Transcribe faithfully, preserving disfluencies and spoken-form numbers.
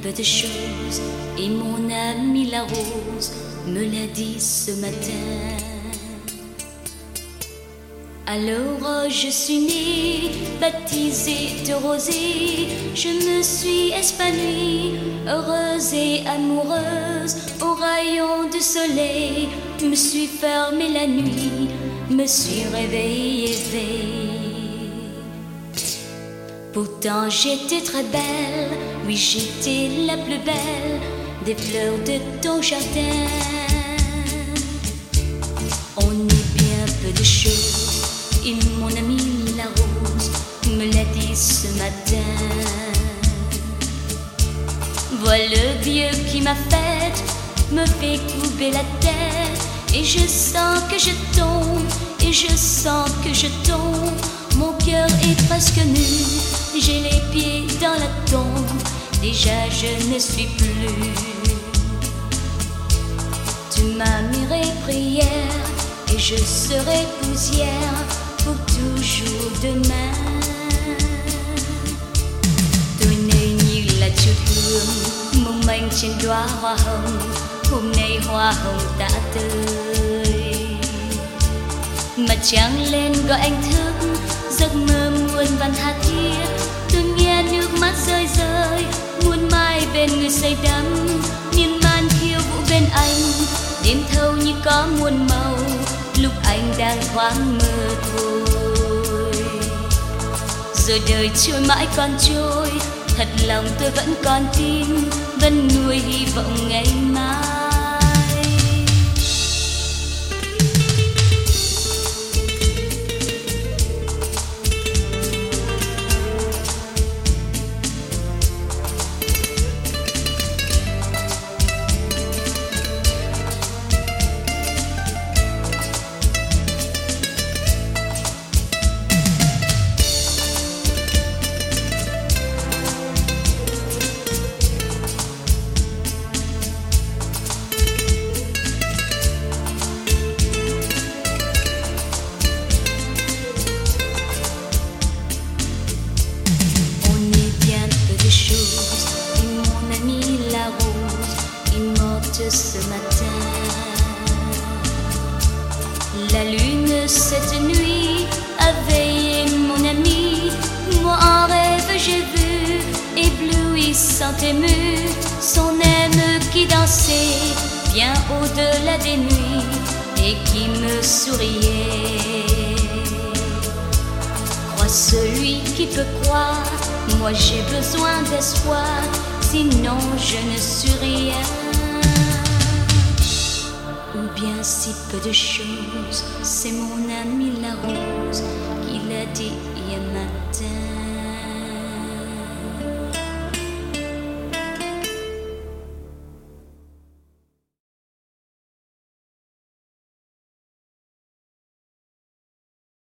peu de choses, et mon ami la rose me l'a dit ce matin. Alors je suis née, baptisée de rosée, je me suis épanouie, heureuse et amoureuse, au rayon du soleil, me suis fermée la nuit, me suis réveillée, éveillée. Pourtant j'étais très belle, oui j'étais la plus belle des fleurs de ton jardin. On est bien peu de choses, et mon ami la rose me l'a dit ce matin. Voilà le vieux qui m'a faite, me fait couper la tête, et je sens que je tombe, et je sens que je tombe. Mon cœur est presque nu, j'ai les pieds dans la tombe, déjà je ne suis plus. Tu m'as miré prière, et je serai poussière pour toujours demain. Tôi nơi như là chiều thương mong manh trên đóa hoa hồng, hôm nay hoa hồng đã tươi. Mặt trăng lên gọi anh thức, giấc mơ muôn vàn tha thiết. Tôi nghe nước mắt rơi rơi, muôn mai bên người say đắm, miên man khiêu vũ bên anh, đêm thâu như có muôn màu, lúc anh đang thoáng mơ thôi. Rồi đời trôi mãi còn trôi, thật lòng tôi vẫn còn tin, vẫn nuôi hy vọng ngày mai. Ce matin, la lune cette nuit a veillé mon ami. Moi en rêve j'ai vu, éblouissant ému, son âme qui dansait bien au-delà des nuits et qui me souriait. Crois celui qui peut croire, moi j'ai besoin d'espoir, sinon je ne suis rien. Ou bien si peu de choses, c'est mon ami la rose qui l'a dit